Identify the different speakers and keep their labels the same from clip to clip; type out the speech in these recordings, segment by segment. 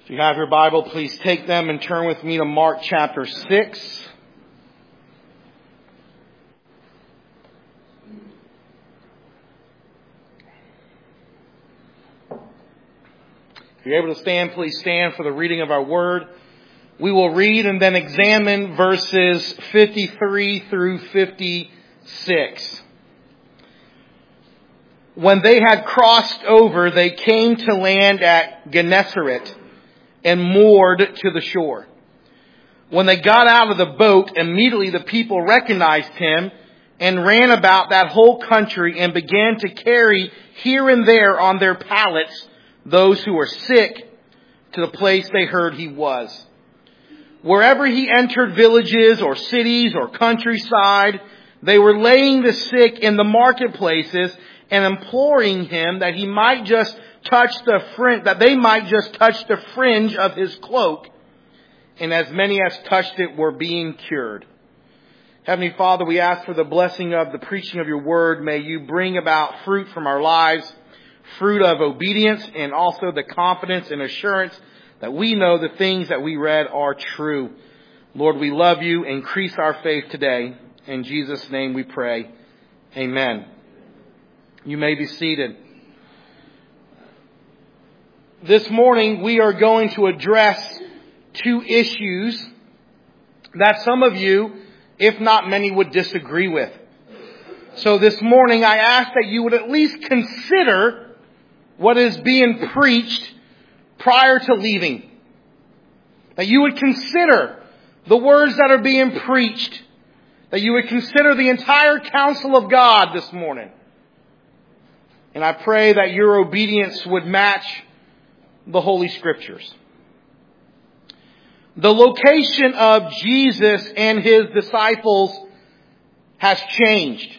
Speaker 1: If you have your Bible, please take them and turn with me to Mark chapter 6. If you're able to stand, please stand for the reading of our word. We will read and then examine verses 53 through 56. When they had crossed over, they came to land at Gennesaret and moored to the shore. When they got out of the boat, immediately the people recognized him and ran about that whole country and began to carry here and there on their pallets those who were sick to the place they heard he was. Wherever he entered villages or cities or countryside, they were laying the sick in the marketplaces and imploring him that he might just touch they might just touch the fringe of his cloak. And as many as touched it were being cured. Heavenly Father, we ask for the blessing of the preaching of your word. May you bring about fruit from our lives, fruit of obedience, and also the confidence and assurance that we know the things that we read are true. Lord, we love you. Increase our faith today. In Jesus' name we pray. Amen. You may be seated. This morning we are going to address two issues that some of you, if not many, would disagree with. So this morning I ask that you would at least consider what is being preached prior to leaving. That you would consider the words that are being preached. That you would consider the entire counsel of God this morning. And I pray that your obedience would match the Holy Scriptures. The location of Jesus and his disciples has changed.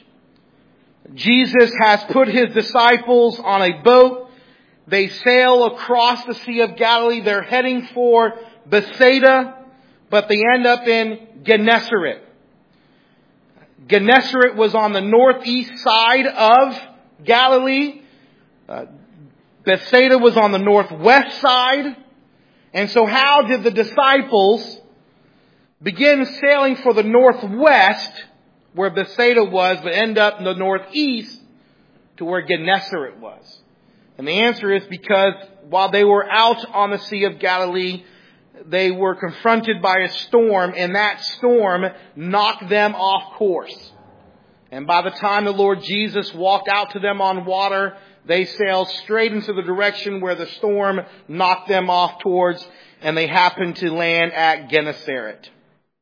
Speaker 1: Jesus has put his disciples on a boat. They sail across the Sea of Galilee. They're heading for Bethsaida, but they end up in Gennesaret. Gennesaret was on the northeast side of Galilee. Bethsaida was on the northwest side. And so how did the disciples begin sailing for the northwest, where Bethsaida was, but end up in the northeast to where Gennesaret was? And the answer is because while they were out on the Sea of Galilee, they were confronted by a storm, and that storm knocked them off course. And by the time the Lord Jesus walked out to them on water, they sailed straight into the direction where the storm knocked them off towards, and they happened to land at Gennesaret.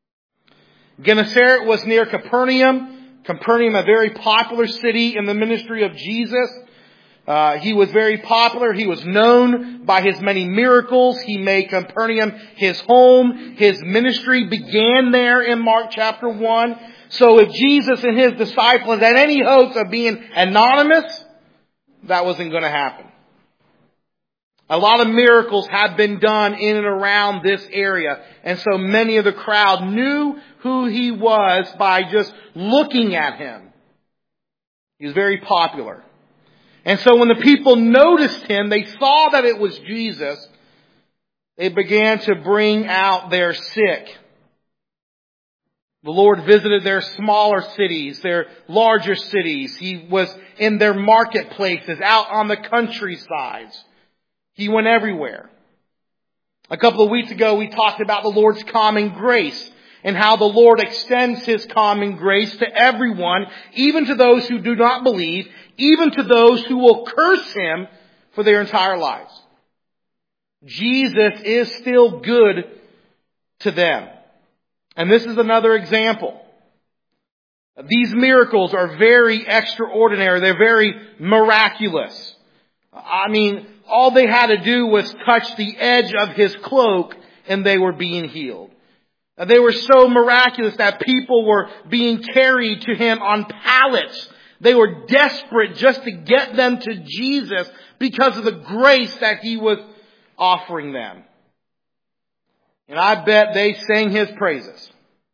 Speaker 1: Gennesaret was near Capernaum. Capernaum, a very popular city in the ministry of Jesus. He was very popular. He was known by his many miracles. He made Capernaum his home. His ministry began there in Mark chapter 1. So if Jesus and his disciples had any hopes of being anonymous, that wasn't going to happen. A lot of miracles had been done in and around this area. And so many of the crowd knew who he was by just looking at him. He was very popular. And so when the people noticed him, they saw that it was Jesus. They began to bring out their sick. The Lord visited their smaller cities, their larger cities. He was in their marketplaces, out on the countrysides. He went everywhere. A couple of weeks ago, we talked about the Lord's common grace and how the Lord extends his common grace to everyone, even to those who do not believe, even to those who will curse him for their entire lives. Jesus is still good to them. And this is another example. These miracles are very extraordinary. They're very miraculous. I mean, all they had to do was touch the edge of his cloak and they were being healed. They were so miraculous that people were being carried to him on pallets. They were desperate just to get them to Jesus because of the grace that he was offering them. And I bet they sang his praises.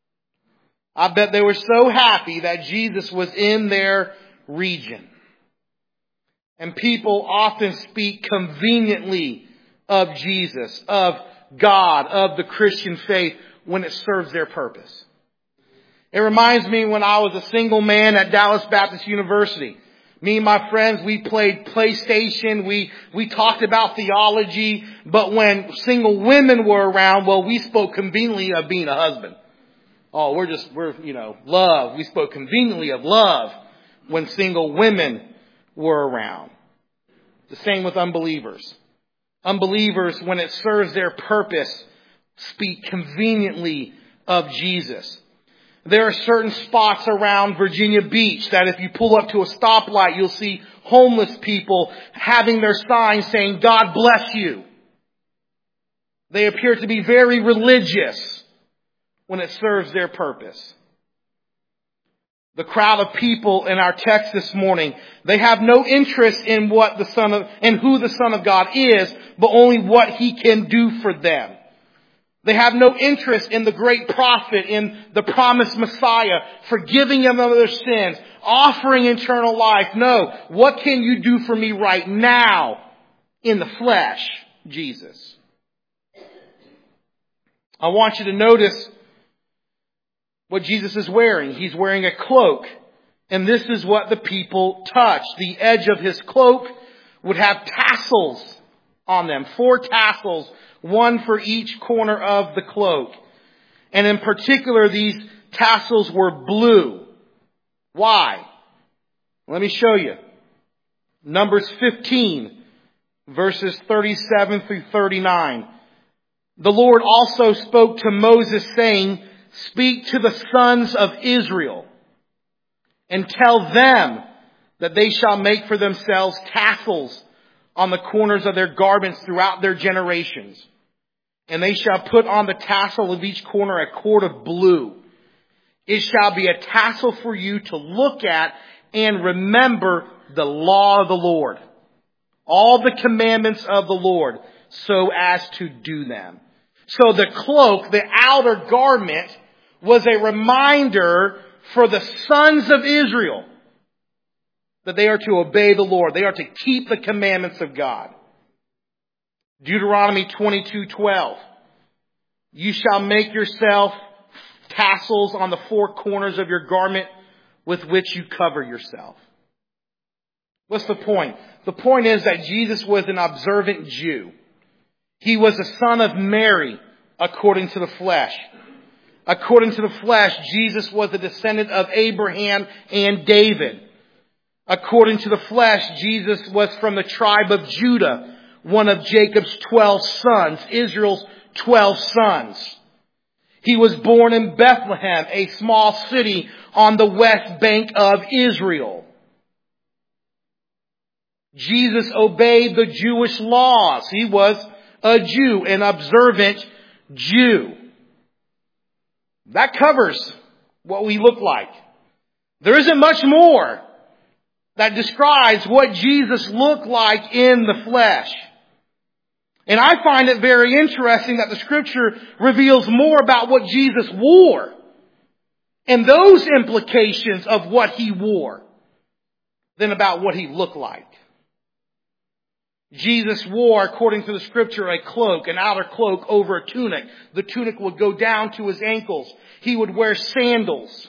Speaker 1: I bet they were so happy that Jesus was in their region. And people often speak conveniently of Jesus, of God, of the Christian faith when it serves their purpose. It reminds me when I was a single man at Dallas Baptist University. Me and my friends, we played PlayStation, we talked about theology, but when single women were around, well, we spoke conveniently of being a husband. Oh, we're love. We spoke conveniently of love when single women were around. The same with unbelievers. Unbelievers, when it serves their purpose, speak conveniently of Jesus. There are certain spots around Virginia Beach that if you pull up to a stoplight, you'll see homeless people having their signs saying, "God bless you." They appear to be very religious when it serves their purpose. The crowd of people in our text this morning, they have no interest in who the Son of God is, but only what He can do for them. They have no interest in the great prophet, in the promised Messiah, forgiving them of their sins, offering eternal life. No, what can you do for me right now in the flesh, Jesus? I want you to notice what Jesus is wearing. He's wearing a cloak. And this is what the people touched. The edge of His cloak would have tassels on them. 4 tassels, one for each corner of the cloak. And in particular, these tassels were blue. Why? Let me show you. Numbers 15, verses 37 through 39. The Lord also spoke to Moses, saying, "Speak to the sons of Israel, and tell them that they shall make for themselves tassels on the corners of their garments throughout their generations. And they shall put on the tassel of each corner a cord of blue. It shall be a tassel for you to look at and remember the law of the Lord, all the commandments of the Lord, so as to do them." So the cloak, the outer garment, was a reminder for the sons of Israel that they are to obey the Lord. They are to keep the commandments of God. Deuteronomy 22:12. You shall make yourself tassels on the 4 corners of your garment with which you cover yourself. What's the point? The point is that Jesus was an observant Jew. He was the son of Mary according to the flesh. According to the flesh, Jesus was a descendant of Abraham and David. According to the flesh, Jesus was from the tribe of Judah, one of Jacob's 12 sons, Israel's 12 sons. He was born in Bethlehem, a small city on the west bank of Israel. Jesus obeyed the Jewish laws. He was a Jew, an observant Jew. That covers what we look like. There isn't much more that describes what Jesus looked like in the flesh. And I find it very interesting that the Scripture reveals more about what Jesus wore and those implications of what He wore than about what He looked like. Jesus wore, according to the Scripture, a cloak, an outer cloak over a tunic. The tunic would go down to His ankles. He would wear sandals.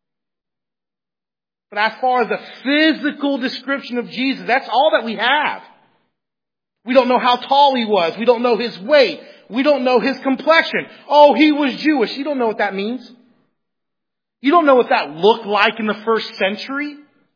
Speaker 1: But as far as the physical description of Jesus, that's all that we have. We don't know how tall He was. We don't know His weight. We don't know His complexion. Oh, He was Jewish. You don't know what that means. You don't know what that looked like in the first century.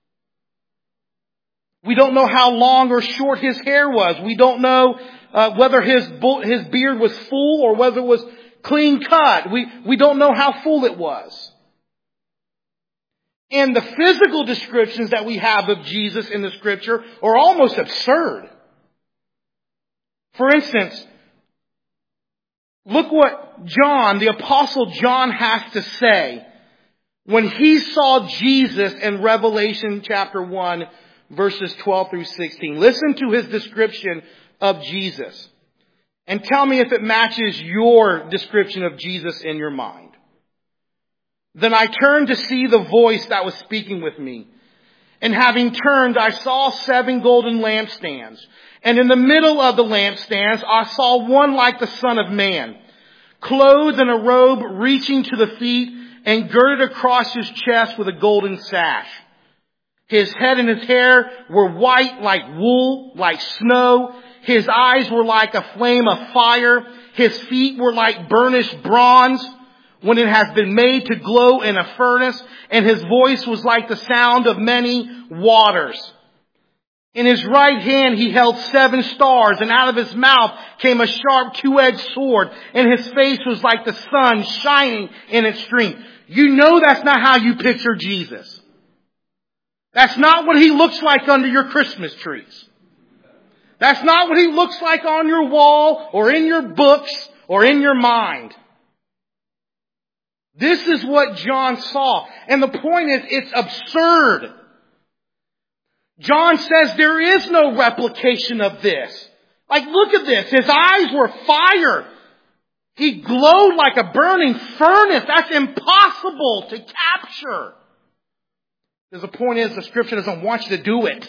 Speaker 1: We don't know how long or short His hair was. We don't know whether His beard was full or whether it was clean cut. We don't know how full it was. And the physical descriptions that we have of Jesus in the Scripture are almost absurd. For instance, look what John, the Apostle John, has to say when he saw Jesus in Revelation chapter 1, verses 12 through 16. Listen to his description of Jesus and tell me if it matches your description of Jesus in your mind. Then I turned to see the voice that was speaking with me. And having turned, I saw 7 golden lampstands. And in the middle of the lampstands, I saw one like the Son of Man, clothed in a robe reaching to the feet and girded across his chest with a golden sash. His head and his hair were white like wool, like snow. His eyes were like a flame of fire. His feet were like burnished bronze when it has been made to glow in a furnace. And his voice was like the sound of many waters. In his right hand he held 7 stars, and out of his mouth came a sharp 2-edged sword, and his face was like the sun shining in its strength. You know that's not how you picture Jesus. That's not what he looks like under your Christmas trees. That's not what he looks like on your wall or in your books or in your mind. This is what John saw. And the point is, it's absurd. John says there is no replication of this. Like, look at this. His eyes were fire. He glowed like a burning furnace. That's impossible to capture. Because the point is, the Scripture doesn't want you to do it.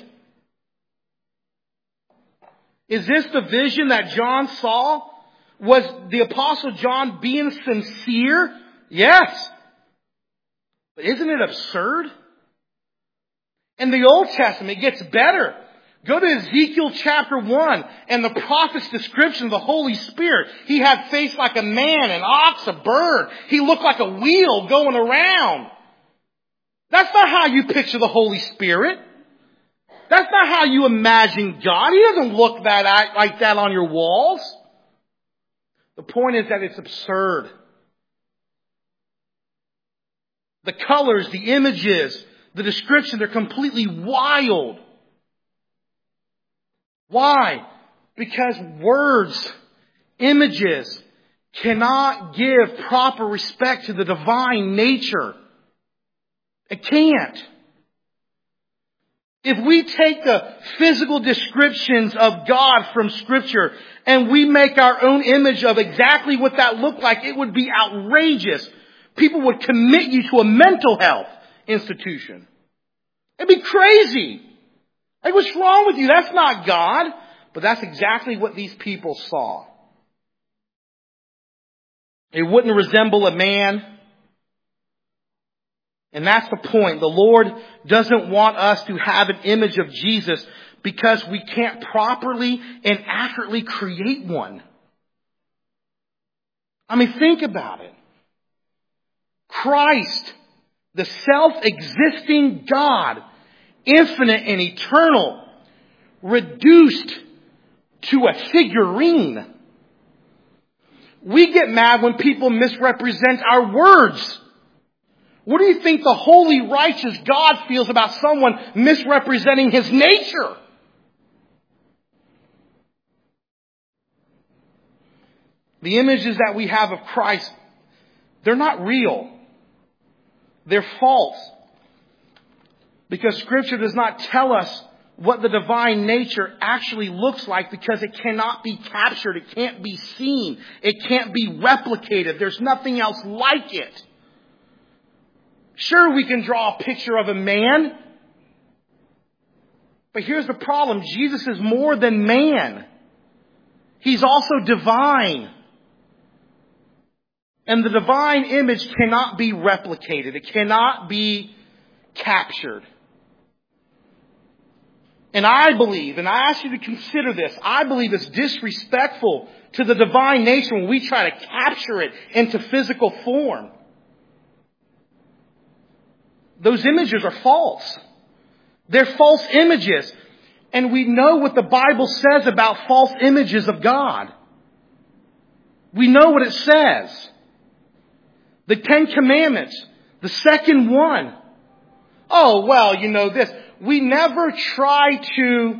Speaker 1: Is this the vision that John saw? Was the Apostle John being sincere? Yes. But isn't it absurd? In the Old Testament, it gets better. Go to Ezekiel chapter 1 and the prophet's description of the Holy Spirit. He had face like a man, an ox, a bird. He looked like a wheel going around. That's not how you picture the Holy Spirit. That's not how you imagine God. He doesn't look like that on your walls. The point is that it's absurd. The colors, the images, the description, they're completely wild. Why? Because words, images, cannot give proper respect to the divine nature. It can't. If we take the physical descriptions of God from Scripture and we make our own image of exactly what that looked like, it would be outrageous. People would commit you to a mental health institution. It'd be crazy. Like, what's wrong with you? That's not God. But that's exactly what these people saw. It wouldn't resemble a man. And that's the point. The Lord doesn't want us to have an image of Jesus because we can't properly and accurately create one. I mean, think about it. Christ, the self-existing God, infinite and eternal, reduced to a figurine. We get mad when people misrepresent our words. What do you think the holy, righteous God feels about someone misrepresenting His nature? The images that we have of Christ, they're not real. They're false. Because Scripture does not tell us what the divine nature actually looks like because it cannot be captured. It can't be seen. It can't be replicated. There's nothing else like it. Sure, we can draw a picture of a man. But here's the problem. Jesus is more than man. He's also divine. And the divine image cannot be replicated. It cannot be captured. And I believe, and I ask you to consider this, I believe it's disrespectful to the divine nature when we try to capture it into physical form. Those images are false. They're false images. And we know what the Bible says about false images of God. We know what it says. The 10 Commandments, the second one. Oh, well, you know this. We never try to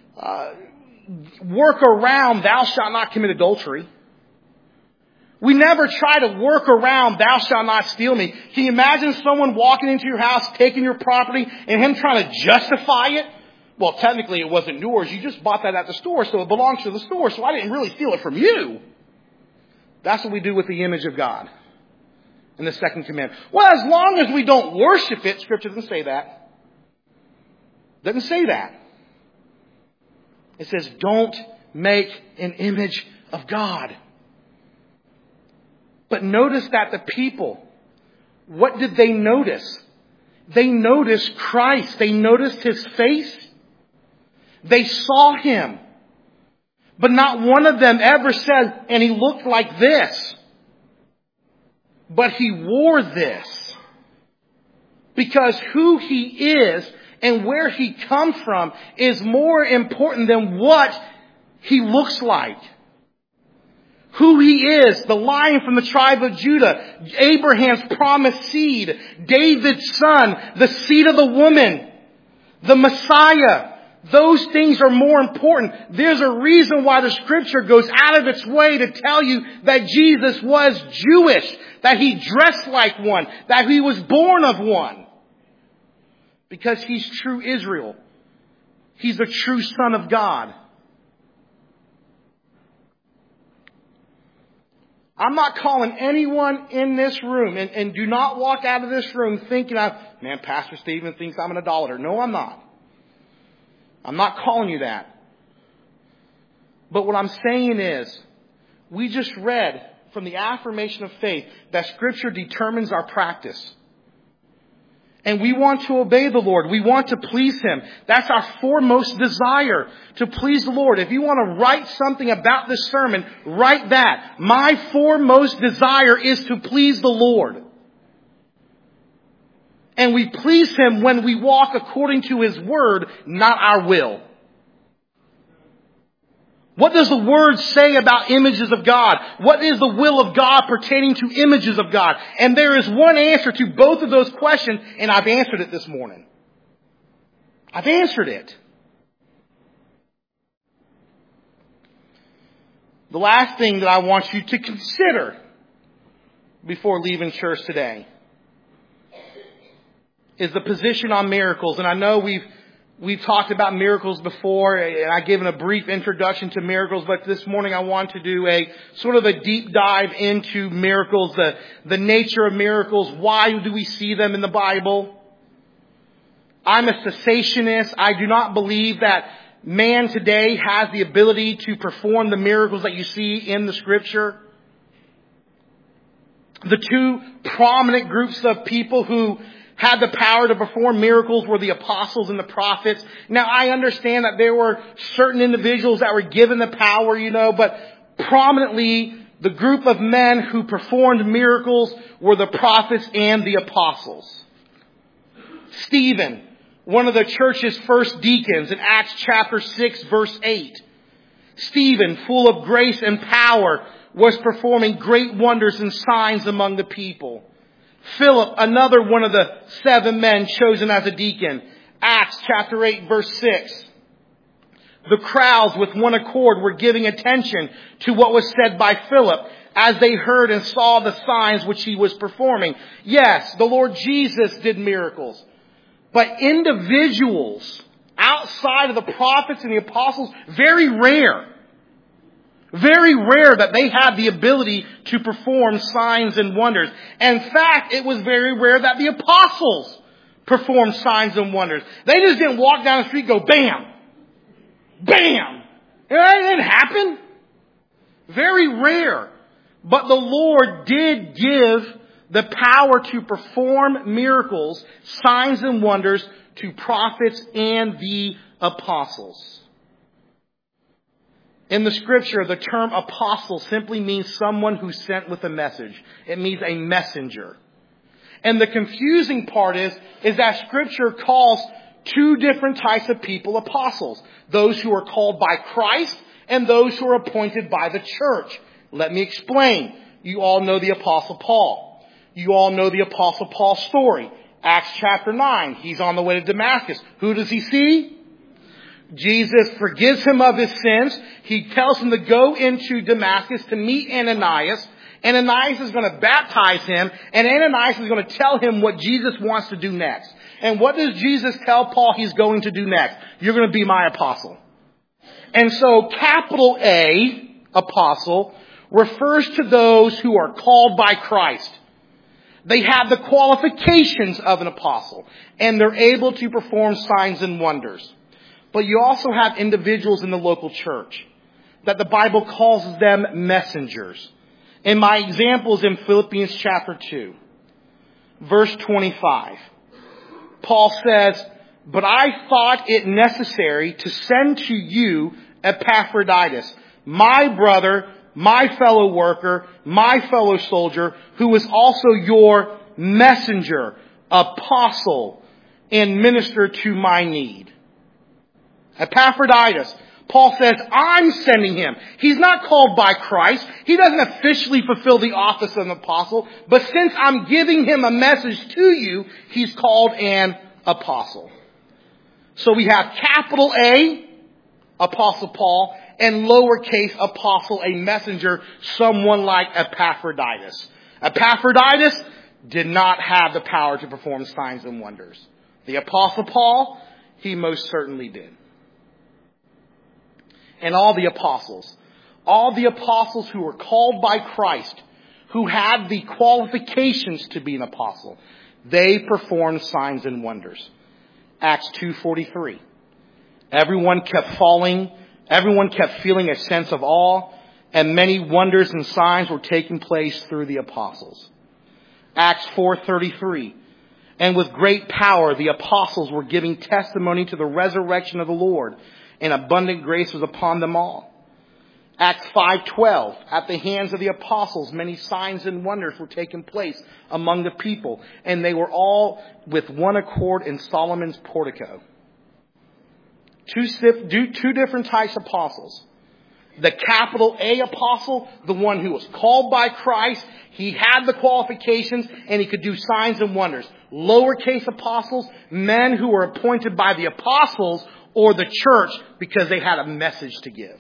Speaker 1: work around thou shalt not commit adultery. We never try to work around thou shalt not steal me. Can you imagine someone walking into your house, taking your property, and him trying to justify it? Well, technically it wasn't yours. You just bought that at the store, so it belongs to the store, so I didn't really steal it from you. That's what we do with the image of God in the second commandment. Well, as long as we don't worship it, Scripture doesn't say that. It doesn't say that. It says, don't make an image of God. But notice that the people, what did they notice? They noticed Christ. They noticed His face. They saw Him. But not one of them ever said, and He looked like this. But He wore this. Because who He is and where He comes from is more important than what He looks like. Who He is, the Lion from the tribe of Judah, Abraham's promised seed, David's son, the seed of the woman, the Messiah. Those things are more important. There's a reason why the Scripture goes out of its way to tell you that Jesus was Jewish, that He dressed like one, that He was born of one. Because He's true Israel. He's the true Son of God. I'm not calling anyone in this room, and do not walk out of this room thinking, man, Pastor Stephen thinks I'm an idolater. No, I'm not. I'm not calling you that. But what I'm saying is, we just read from the affirmation of faith that Scripture determines our practice. And we want to obey the Lord. We want to please Him. That's our foremost desire, to please the Lord. If you want to write something about this sermon, write that. My foremost desire is to please the Lord. And we please Him when we walk according to His Word, not our will. What does the Word say about images of God? What is the will of God pertaining to images of God? And there is one answer to both of those questions, and I've answered it this morning. I've answered it. The last thing that I want you to consider before leaving church today is the position on miracles. And I know we've talked about miracles before, and I've given a brief introduction to miracles, but this morning I want to do a sort of a deep dive into miracles, the nature of miracles. Why do we see them in the Bible? I'm a cessationist. I do not believe that man today has the ability to perform the miracles that you see in the Scripture. The two prominent groups of people who had the power to perform miracles were the apostles and the prophets. Now, I understand that there were certain individuals that were given the power, but prominently the group of men who performed miracles were the prophets and the apostles. Stephen, one of the church's first deacons, in Acts chapter 6, verse 8. Stephen, full of grace and power, was performing great wonders and signs among the people. Philip, another one of the 7 men chosen as a deacon. Acts chapter 8, verse 6. The crowds with one accord were giving attention to what was said by Philip as they heard and saw the signs which he was performing. Yes, the Lord Jesus did miracles. But individuals outside of the prophets and the apostles, very rare. Very rare that they had the ability to perform signs and wonders. In fact, it was very rare that the apostles performed signs and wonders. They just didn't walk down the street and go, bam! Bam! It didn't happen. Very rare. But the Lord did give the power to perform miracles, signs and wonders to prophets and the apostles. In the Scripture, the term apostle simply means someone who's sent with a message. It means a messenger. And the confusing part is that Scripture calls 2 different types of people apostles. Those who are called by Christ and those who are appointed by the church. Let me explain. You all know the Apostle Paul. You all know the Apostle Paul's story. Acts chapter 9. He's on the way to Damascus. Who does he see? Jesus forgives him of his sins. He tells him to go into Damascus to meet Ananias. Ananias is going to baptize him, and Ananias is going to tell him what Jesus wants to do next. And what does Jesus tell Paul he's going to do next? You're going to be my apostle. And so capital A, apostle, refers to those who are called by Christ. They have the qualifications of an apostle, and they're able to perform signs and wonders. But you also have individuals in the local church that the Bible calls them messengers. And my example is in Philippians chapter 2, verse 25. Paul says, "But I thought it necessary to send to you Epaphroditus, my brother, my fellow worker, my fellow soldier, who is also your messenger, apostle, and minister to my need." Epaphroditus, Paul says, I'm sending him. He's not called by Christ. He doesn't officially fulfill the office of an apostle. But since I'm giving him a message to you, he's called an apostle. So we have capital A, Apostle Paul, and lowercase apostle, a messenger, someone like Epaphroditus. Epaphroditus did not have the power to perform signs and wonders. The Apostle Paul, he most certainly did. And all the apostles who were called by Christ, who had the qualifications to be an apostle, they performed signs and wonders. Acts 2:43. Everyone kept feeling a sense of awe, and many wonders and signs were taking place through the apostles. Acts 4:33. And with great power the apostles were giving testimony to the resurrection of the Lord, and abundant grace was upon them all. Acts 5:12. At the hands of the apostles, many signs and wonders were taking place among the people, and they were all with one accord in Solomon's portico. Two different types of apostles. The capital A apostle, the one who was called by Christ, he had the qualifications and he could do signs and wonders. Lowercase apostles, men who were appointed by the apostles or the church because they had a message to give.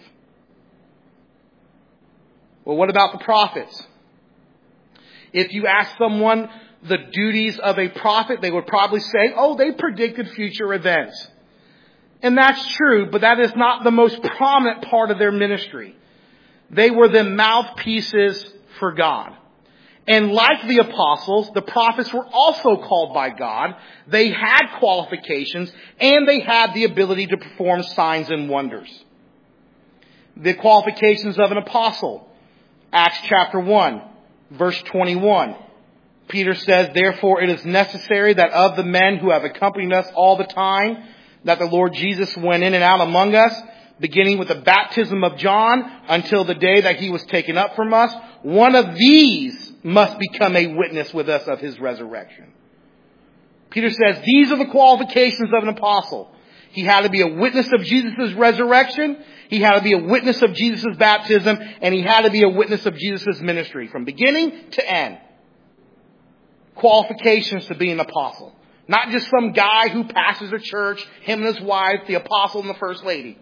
Speaker 1: Well, what about the prophets? If you ask someone the duties of a prophet, they would probably say, they predicted future events. And that's true, but that is not the most prominent part of their ministry. They were the mouthpieces for God. And like the apostles, the prophets were also called by God. They had qualifications, and they had the ability to perform signs and wonders. The qualifications of an apostle. Acts chapter 1, verse 21. Peter says, "Therefore it is necessary that of the men who have accompanied us all the time, that the Lord Jesus went in and out among us, beginning with the baptism of John until the day that he was taken up from us, one of these must become a witness with us of his resurrection." Peter says these are the qualifications of an apostle. He had to be a witness of Jesus' resurrection. He had to be a witness of Jesus' baptism. And he had to be a witness of Jesus' ministry from beginning to end. Qualifications to be an apostle. Not just some guy who pastors a church, him and his wife, the apostle and the first lady.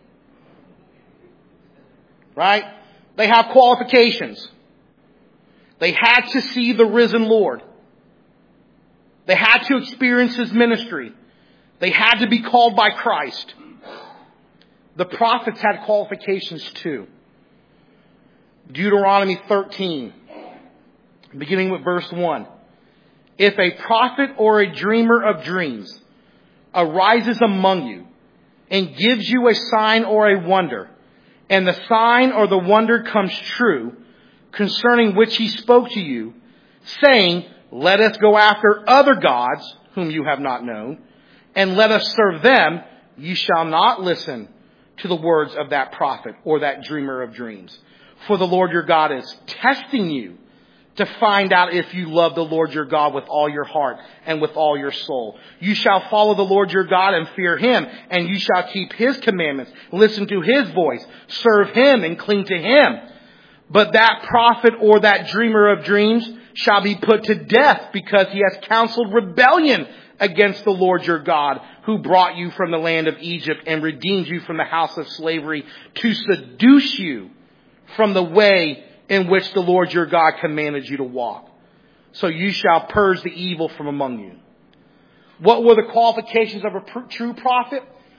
Speaker 1: Right? They have qualifications. They had to see the risen Lord. They had to experience his ministry. They had to be called by Christ. The prophets had qualifications too. Deuteronomy 13, beginning with verse 1. If a prophet or a dreamer of dreams arises among you and gives you a sign or a wonder, and the sign or the wonder comes true, concerning which he spoke to you, saying, "Let us go after other gods whom you have not known, and let us serve them," you shall not listen to the words of that prophet or that dreamer of dreams. For the Lord your God is testing you to find out if you love the Lord your God with all your heart and with all your soul. You shall follow the Lord your God and fear him, and you shall keep his commandments, listen to his voice, serve him and cling to him. But that prophet or that dreamer of dreams shall be put to death because he has counseled rebellion against the Lord your God, who brought you from the land of Egypt and redeemed you from the house of slavery, to seduce you from the way in which the Lord your God commanded you to walk. So you shall purge the evil from among you. What were the qualifications of a true prophet?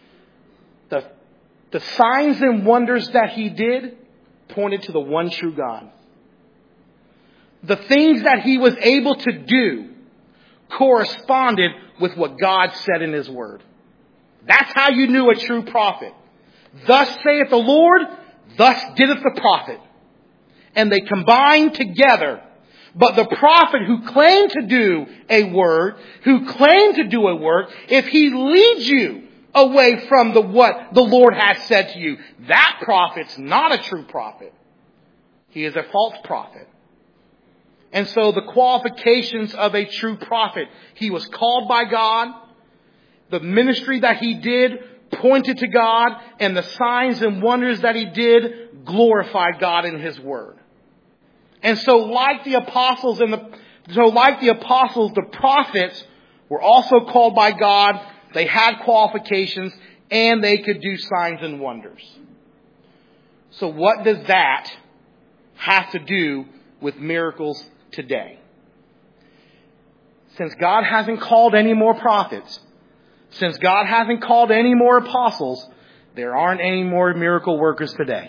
Speaker 1: The signs and wonders that he did pointed to the one true God. The things that he was able to do corresponded with what God said in His Word. That's how you knew a true prophet. Thus saith the Lord, thus dideth the prophet. And they combined together. But the prophet who claimed to do a word, if he leads you away from what the Lord has said to you, that prophet's not a true prophet. He is a false prophet. And so the qualifications of a true prophet: he was called by God. The ministry that he did pointed to God, and the signs and wonders that he did glorified God in His Word. And so like the apostles, the prophets were also called by God. They had qualifications, and they could do signs and wonders. So what does that have to do with miracles today? Since God hasn't called any more prophets, since God hasn't called any more apostles, there aren't any more miracle workers today.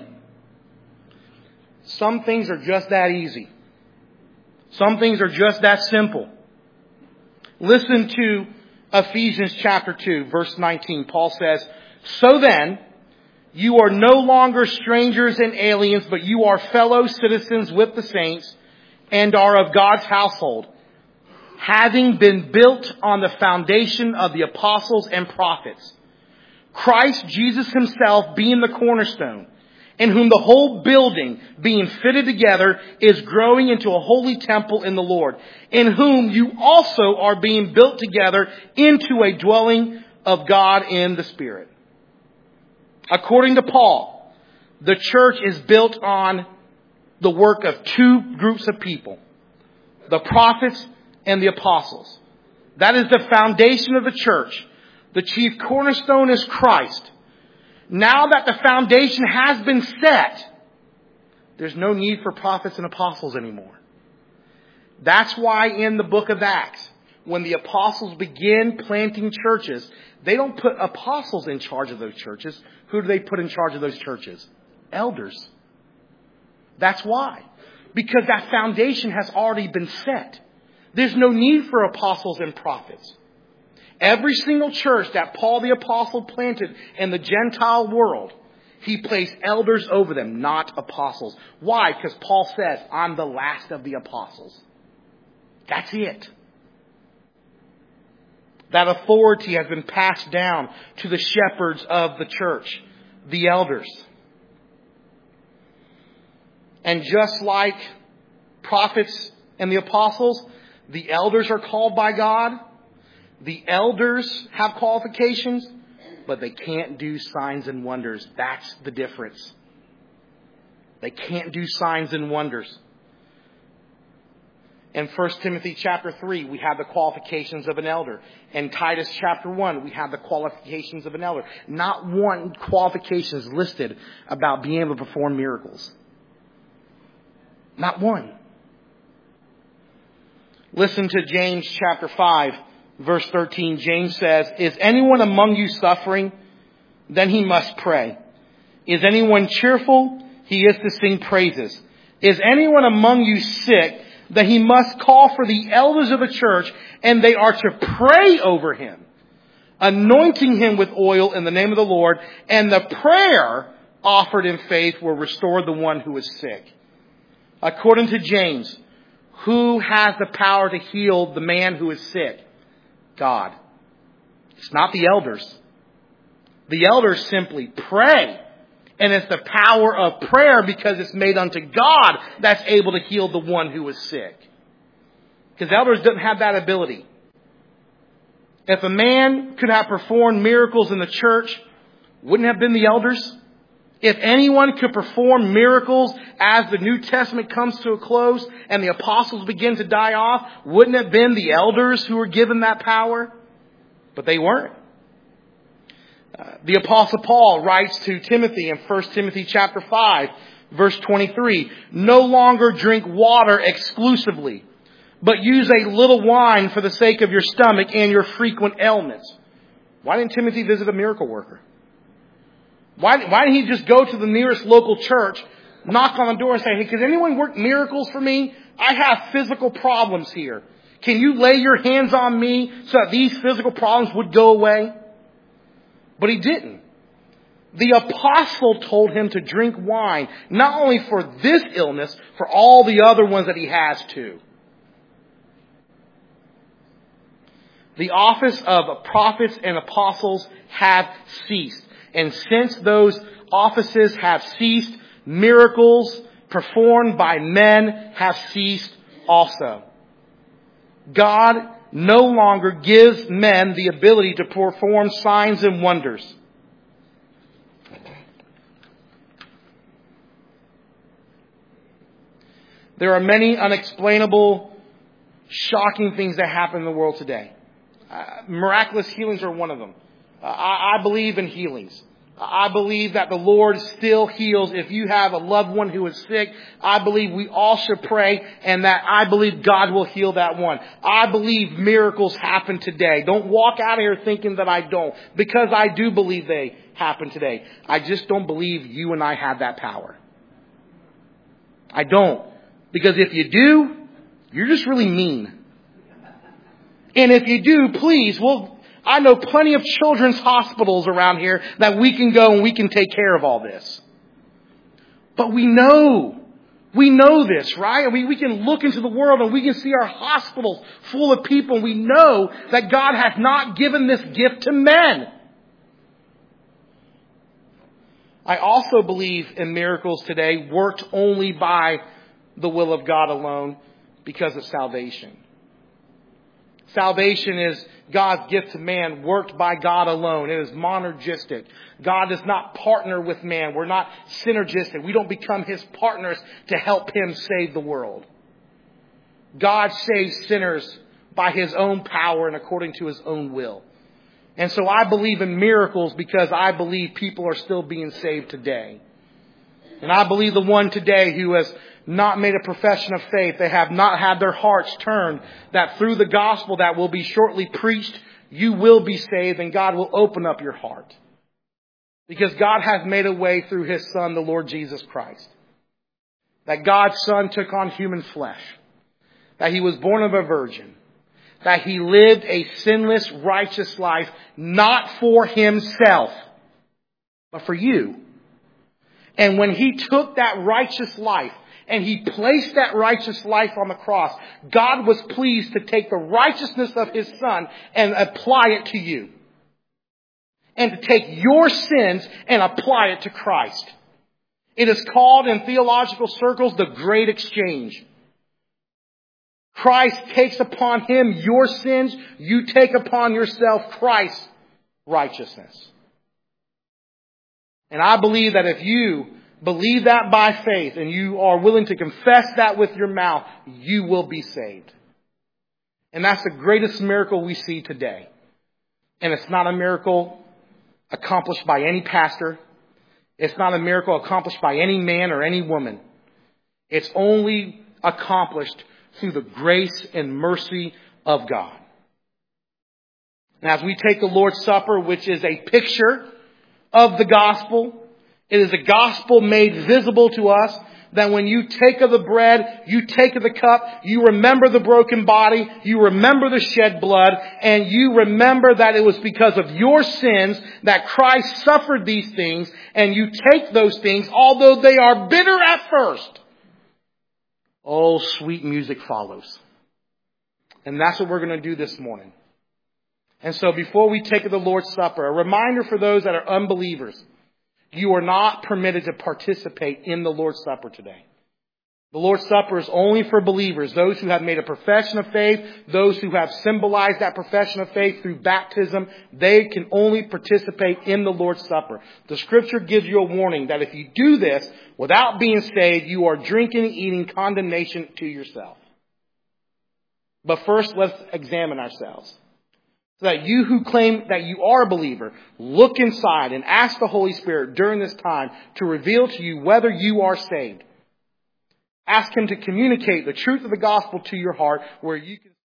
Speaker 1: Some things are just that easy. Some things are just that simple. Listen to Ephesians chapter 2, verse 19. Paul says, "So then, you are no longer strangers and aliens, but you are fellow citizens with the saints and are of God's household, having been built on the foundation of the apostles and prophets, Christ Jesus Himself being the cornerstone, in whom the whole building, being fitted together, is growing into a holy temple in the Lord, in whom you also are being built together into a dwelling of God in the Spirit." According to Paul, the church is built on the work of two groups of people: the prophets and the apostles. That is the foundation of the church. The chief cornerstone is Christ. Now that the foundation has been set, there's no need for prophets and apostles anymore. That's why in the book of Acts, when the apostles begin planting churches, they don't put apostles in charge of those churches. Who do they put in charge of those churches? Elders. That's why. Because that foundation has already been set. There's no need for apostles and prophets. Every single church that Paul the apostle planted in the Gentile world, he placed elders over them, not apostles. Why? Because Paul says, "I'm the last of the apostles." That's it. That authority has been passed down to the shepherds of the church, the elders. And just like prophets and the apostles, the elders are called by God. The elders have qualifications, but they can't do signs and wonders. That's the difference. They can't do signs and wonders. In 1 Timothy chapter 3, we have the qualifications of an elder. In Titus chapter 1, we have the qualifications of an elder. Not one qualification is listed about being able to perform miracles. Not one. Listen to James chapter 5, verse 13. James says, "Is anyone among you suffering? Then he must pray. Is anyone cheerful? He is to sing praises. Is anyone among you sick? Then he must call for the elders of the church, and they are to pray over him, anointing him with oil in the name of the Lord, and the prayer offered in faith will restore the one who is sick." According to James, who has the power to heal the man who is sick? God. It's not the elders. The elders simply pray. And it's the power of prayer, because it's made unto God, that's able to heal the one who is sick. Because elders didn't have that ability. If a man could have performed miracles in the church, wouldn't it have been the elders? If anyone could perform miracles as the New Testament comes to a close and the apostles begin to die off, wouldn't it have been the elders who were given that power? But they weren't. The Apostle Paul writes to Timothy in 1 Timothy chapter 5, verse 23, "No longer drink water exclusively, but use a little wine for the sake of your stomach and your frequent ailments." Why didn't Timothy visit a miracle worker? Why didn't he just go to the nearest local church, knock on the door and say, "Hey, could anyone work miracles for me? I have physical problems here. Can you lay your hands on me so that these physical problems would go away? But he didn't. The apostle told him to drink wine, not only for this illness, for all the other ones that he has too. The office of prophets and apostles have ceased. And since those offices have ceased, miracles performed by men have ceased also. God no longer gives men the ability to perform signs and wonders. There are many unexplainable, shocking things that happen in the world today. Miraculous healings are one of them. I believe in healings. I believe that the Lord still heals. If you have a loved one who is sick, I believe we all should pray, and that I believe God will heal that one. I believe miracles happen today. Don't walk out of here thinking that I don't, because I do believe they happen today. I just don't believe you and I have that power. I don't. Because if you do, you're just really mean. And if you do, please, I know plenty of children's hospitals around here that we can go and we can take care of all this. But we know this, right? We can look into the world and we can see our hospitals full of people. And we know that God has not given this gift to men. I also believe in miracles today worked only by the will of God alone because of salvation. Salvation is God's gift to man, worked by God alone. It is monergistic. God does not partner with man. We're not synergistic. We don't become his partners to help him save the world. God saves sinners by his own power and according to his own will. And so I believe in miracles because I believe people are still being saved today. And I believe the one today who has not made a profession of faith, they have not had their hearts turned, that through the gospel that will be shortly preached, you will be saved and God will open up your heart. Because God has made a way through his Son, the Lord Jesus Christ. That God's Son took on human flesh. That he was born of a virgin. That he lived a sinless, righteous life, not for himself, but for you. And when he took that righteous life, and he placed that righteous life on the cross, God was pleased to take the righteousness of his Son and apply it to you. And to take your sins and apply it to Christ. It is called in theological circles the Great Exchange. Christ takes upon him your sins. You take upon yourself Christ's righteousness. And I believe that if you believe that by faith and you are willing to confess that with your mouth, you will be saved. And that's the greatest miracle we see today. And it's not a miracle accomplished by any pastor. It's not a miracle accomplished by any man or any woman. It's only accomplished through the grace and mercy of God. And as we take the Lord's Supper, which is a picture of the gospel, it is a gospel made visible to us, that when you take of the bread, you take of the cup, you remember the broken body, you remember the shed blood, and you remember that it was because of your sins that Christ suffered these things, and you take those things, although they are bitter at first. Oh, sweet music follows. And that's what we're going to do this morning. And so before we take the Lord's Supper, a reminder for those that are unbelievers. You are not permitted to participate in the Lord's Supper today. The Lord's Supper is only for believers, those who have made a profession of faith, those who have symbolized that profession of faith through baptism. They can only participate in the Lord's Supper. The Scripture gives you a warning that if you do this without being saved, you are drinking and eating condemnation to yourself. But first, let's examine ourselves. So that you who claim that you are a believer, look inside and ask the Holy Spirit during this time to reveal to you whether you are saved. Ask him to communicate the truth of the gospel to your heart where you can